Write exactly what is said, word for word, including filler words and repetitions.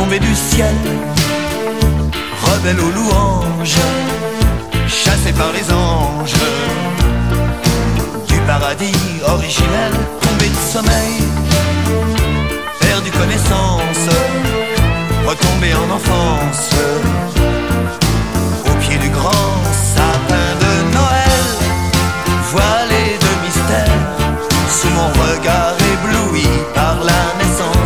tombée du ciel, rebelle aux louanges, chassée par les anges, du paradis originel, tombée de sommeil,